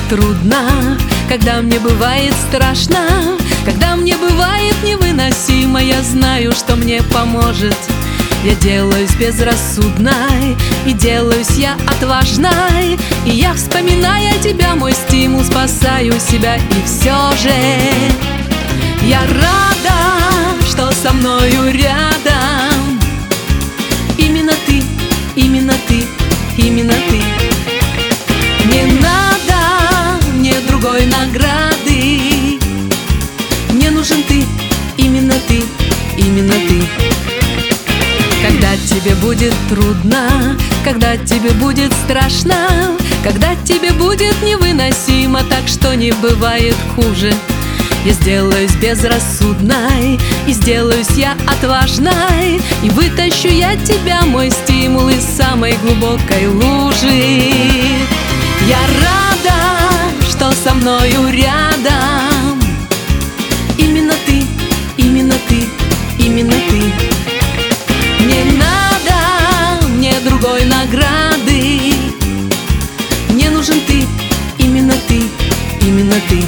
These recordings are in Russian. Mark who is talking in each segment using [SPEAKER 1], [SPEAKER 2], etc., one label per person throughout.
[SPEAKER 1] трудно, когда мне бывает страшно, когда мне бывает невыносимо, я знаю, что мне поможет. Я делаюсь безрассудной, и делаюсь я отважной, и я, вспоминая тебя, мой стимул, спасаю себя. И все же я рада, что со мною рядом именно ты, именно ты, именно ты. Не надо мне другой награды, мне нужен ты, именно ты, именно ты. Когда тебе будет трудно, когда тебе будет страшно, когда тебе будет невыносимо, так что не бывает хуже, я сделаюсь безрассудной, и сделаюсь я отважной, и вытащу я тебя, мой стимул, из самой глубокой лужи. Я рада, что со мною рядом именно ты, именно ты, именно ты. Не надо мне другой награды, мне нужен ты, именно ты, именно ты.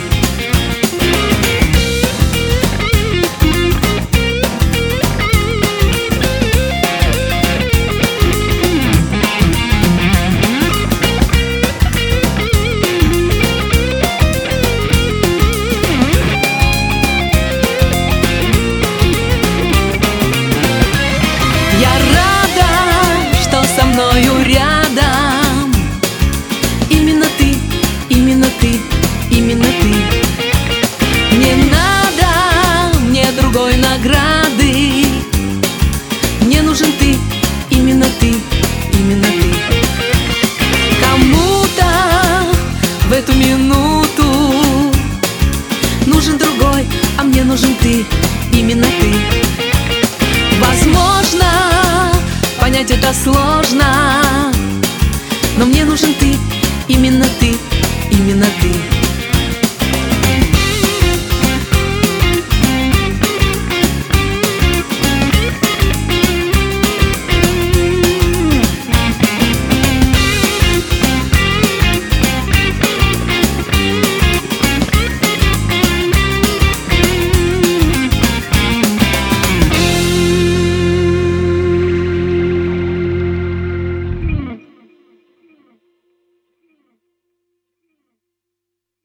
[SPEAKER 1] Я рада, что со мною рядом именно ты, именно ты, именно ты. Не надо мне другой награды, мне нужен ты, именно ты, именно ты. Кому-то в эту минуту нужен другой, а мне нужен ты, именно ты. Возможно, понять это сложно,